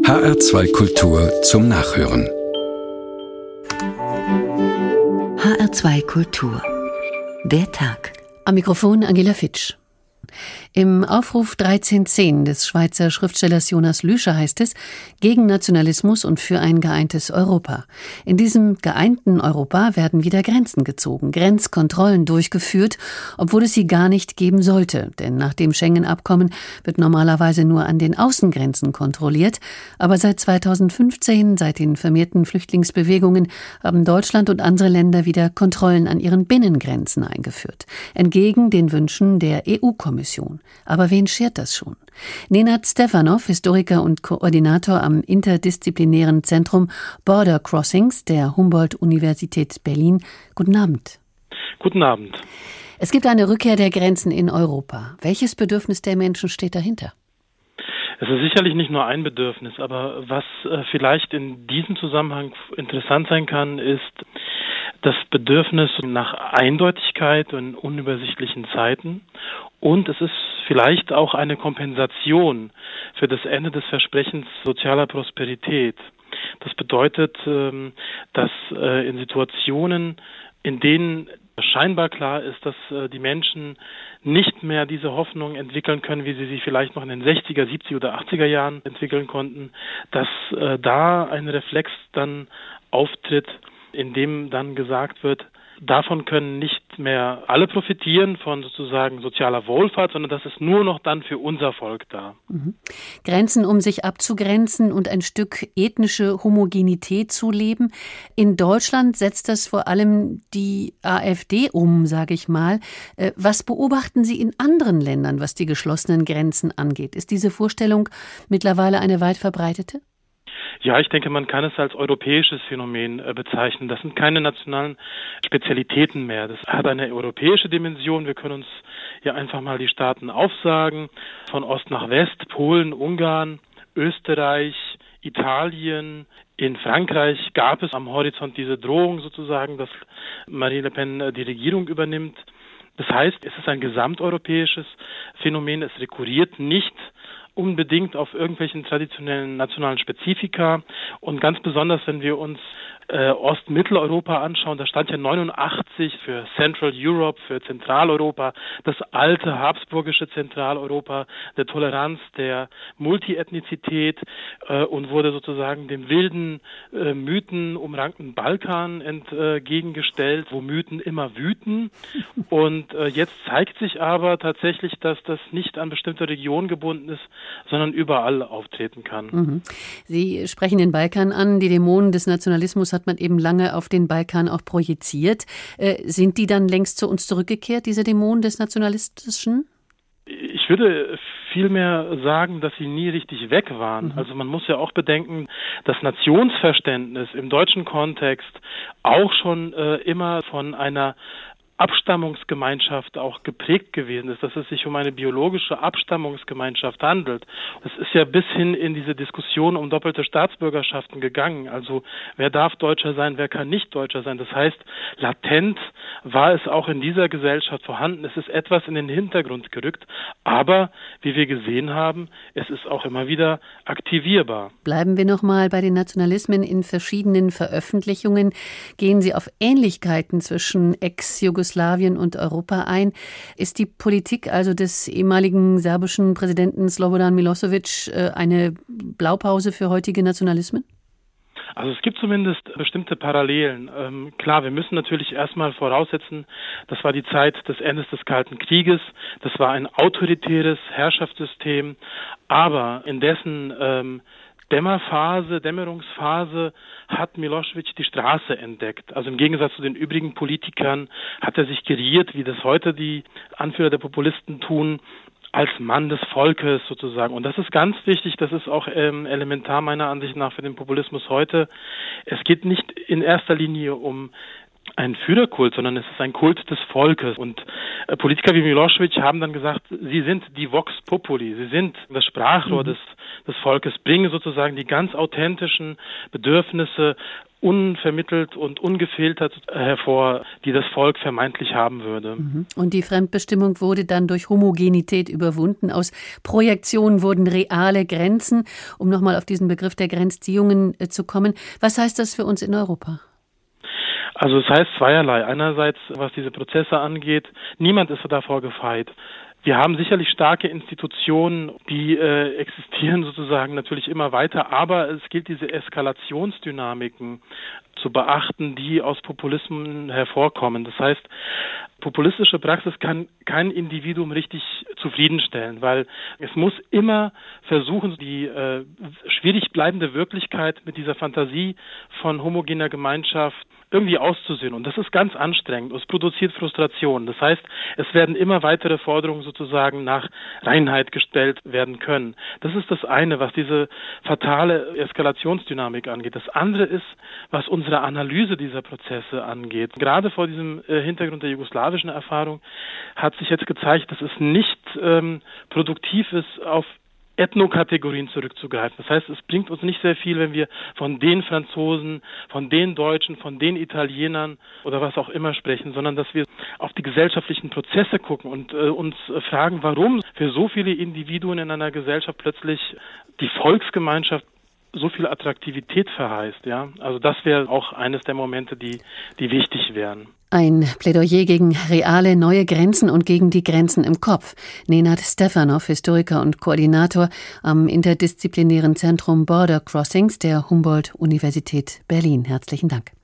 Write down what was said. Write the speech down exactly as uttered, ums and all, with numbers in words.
H R zwei Kultur zum Nachhören. H R zwei Kultur. Der Tag. Am Mikrofon Angela Fitsch. Im Aufruf dreizehn zehn des Schweizer Schriftstellers Jonas Lüscher heißt es: gegen Nationalismus und für ein geeintes Europa. In diesem geeinten Europa werden wieder Grenzen gezogen, Grenzkontrollen durchgeführt, obwohl es sie gar nicht geben sollte. Denn nach dem Schengen-Abkommen wird normalerweise nur an den Außengrenzen kontrolliert. Aber seit zweitausendfünfzehn, seit den vermehrten Flüchtlingsbewegungen, haben Deutschland und andere Länder wieder Kontrollen an ihren Binnengrenzen eingeführt. Entgegen den Wünschen der E U-Kommission. Aber wen schert das schon? Nenad Stefanov, Historiker und Koordinator am interdisziplinären Zentrum Border Crossings der Humboldt-Universität Berlin. Guten Abend. Guten Abend. Es gibt eine Rückkehr der Grenzen in Europa. Welches Bedürfnis der Menschen steht dahinter? Es ist sicherlich nicht nur ein Bedürfnis, aber was äh, vielleicht in diesem Zusammenhang interessant sein kann, ist das Bedürfnis nach Eindeutigkeit in unübersichtlichen Zeiten. Und es ist vielleicht auch eine Kompensation für das Ende des Versprechens sozialer Prosperität. Das bedeutet, ähm, dass äh, in Situationen, in denen scheinbar klar ist, dass äh, die Menschen nicht mehr diese Hoffnung entwickeln können, wie sie sie vielleicht noch in den sechziger, siebziger oder achtziger Jahren entwickeln konnten, dass äh, da ein Reflex dann auftritt, in dem dann gesagt wird, davon können nicht mehr alle profitieren von sozusagen sozialer Wohlfahrt, sondern das ist nur noch dann für unser Volk da. Mhm. Grenzen, um sich abzugrenzen und ein Stück ethnische Homogenität zu leben. In Deutschland setzt das vor allem die AfD um, sage ich mal. Was beobachten Sie in anderen Ländern, was die geschlossenen Grenzen angeht? Ist diese Vorstellung mittlerweile eine weit verbreitete? Ja, ich denke, man kann es als europäisches Phänomen äh, bezeichnen. Das sind keine nationalen Spezialitäten mehr. Das hat eine europäische Dimension. Wir können uns hier einfach mal die Staaten aufsagen. Von Ost nach West, Polen, Ungarn, Österreich, Italien. In Frankreich gab es am Horizont diese Drohung sozusagen, dass Marine Le Pen äh, die Regierung übernimmt. Das heißt, es ist ein gesamteuropäisches Phänomen. Es rekurriert nicht unbedingt auf irgendwelchen traditionellen nationalen Spezifika. Und ganz besonders, wenn wir uns äh, Ost-Mitteleuropa anschauen, da stand ja neunundachtzig für Central Europe, für Zentraleuropa, das alte habsburgische Zentraleuropa, der Toleranz, der Multiethnizität äh, und wurde sozusagen dem wilden, äh, Mythen umrankten Balkan entgegengestellt, wo Mythen immer wüten. Und äh, jetzt zeigt sich aber tatsächlich, dass das nicht an bestimmte Regionen gebunden ist, sondern überall auftreten kann. Mhm. Sie sprechen den Balkan an. Die Dämonen des Nationalismus hat man eben lange auf den Balkan auch projiziert. Äh, sind die dann längst zu uns zurückgekehrt, diese Dämonen des Nationalistischen? Ich würde vielmehr sagen, dass sie nie richtig weg waren. Mhm. Also man muss ja auch bedenken, das Nationsverständnis im deutschen Kontext auch schon äh, immer von einer Abstammungsgemeinschaft auch geprägt gewesen ist, dass es sich um eine biologische Abstammungsgemeinschaft handelt. Das ist ja bis hin in diese Diskussion um doppelte Staatsbürgerschaften gegangen. Also wer darf Deutscher sein, wer kann nicht Deutscher sein. Das heißt, latent war es auch in dieser Gesellschaft vorhanden. Es ist etwas in den Hintergrund gerückt, aber wie wir gesehen haben, es ist auch immer wieder aktivierbar. Bleiben wir nochmal bei den Nationalismen. In verschiedenen Veröffentlichungen gehen Sie auf Ähnlichkeiten zwischen Ex-Jugoslawien und Europa ein. Ist die Politik also des ehemaligen serbischen Präsidenten Slobodan Milosevic eine Blaupause für heutige Nationalismen? Also es gibt zumindest bestimmte Parallelen. Ähm, klar, wir müssen natürlich erstmal voraussetzen, das war die Zeit des Endes des Kalten Krieges, das war ein autoritäres Herrschaftssystem, aber in dessen ähm, Dämmerphase, Dämmerungsphase hat Milosevic die Straße entdeckt. Also im Gegensatz zu den übrigen Politikern hat er sich geriert, wie das heute die Anführer der Populisten tun, als Mann des Volkes sozusagen. Und das ist ganz wichtig, das ist auch ähm, elementar meiner Ansicht nach für den Populismus heute. Es geht nicht in erster Linie um ein Führerkult, sondern es ist ein Kult des Volkes. Und äh, Politiker wie Milošević haben dann gesagt, sie sind die Vox Populi, sie sind das Sprachrohr mhm. des, des Volkes, bringen sozusagen die ganz authentischen Bedürfnisse unvermittelt und ungefiltert hervor, die das Volk vermeintlich haben würde. Und die Fremdbestimmung wurde dann durch Homogenität überwunden. Aus Projektion wurden reale Grenzen, um nochmal auf diesen Begriff der Grenzziehungen äh, zu kommen. Was heißt das für uns in Europa? Also es heißt zweierlei. Einerseits, was diese Prozesse angeht, niemand ist davor gefeit. Wir haben sicherlich starke Institutionen, die äh, existieren sozusagen natürlich immer weiter, aber es gilt, diese Eskalationsdynamiken zu beachten, die aus Populismen hervorkommen. Das heißt, populistische Praxis kann kein Individuum richtig zufriedenstellen, weil es muss immer versuchen, die äh, schwierig bleibende Wirklichkeit mit dieser Fantasie von homogener Gemeinschaft irgendwie auszusehen. Und das ist ganz anstrengend. Es produziert Frustration. Das heißt, es werden immer weitere Forderungen sozusagen nach Reinheit gestellt werden können. Das ist das eine, was diese fatale Eskalationsdynamik angeht. Das andere ist, was unsere Analyse dieser Prozesse angeht. Gerade vor diesem äh, Hintergrund der jugoslawischen Erfahrung hat sich jetzt gezeigt, dass es nicht ähm, produktiv ist, auf Ethnokategorien zurückzugreifen. Das heißt, es bringt uns nicht sehr viel, wenn wir von den Franzosen, von den Deutschen, von den Italienern oder was auch immer sprechen, sondern dass wir auf die gesellschaftlichen Prozesse gucken und äh, uns fragen, warum für so viele Individuen in einer Gesellschaft plötzlich die Volksgemeinschaft so viel Attraktivität verheißt. Ja? Also das wäre auch eines der Momente, die, die wichtig wären. Ein Plädoyer gegen reale neue Grenzen und gegen die Grenzen im Kopf. Nenad Stefanov, Historiker und Koordinator am interdisziplinären Zentrum Border Crossings der Humboldt-Universität Berlin. Herzlichen Dank.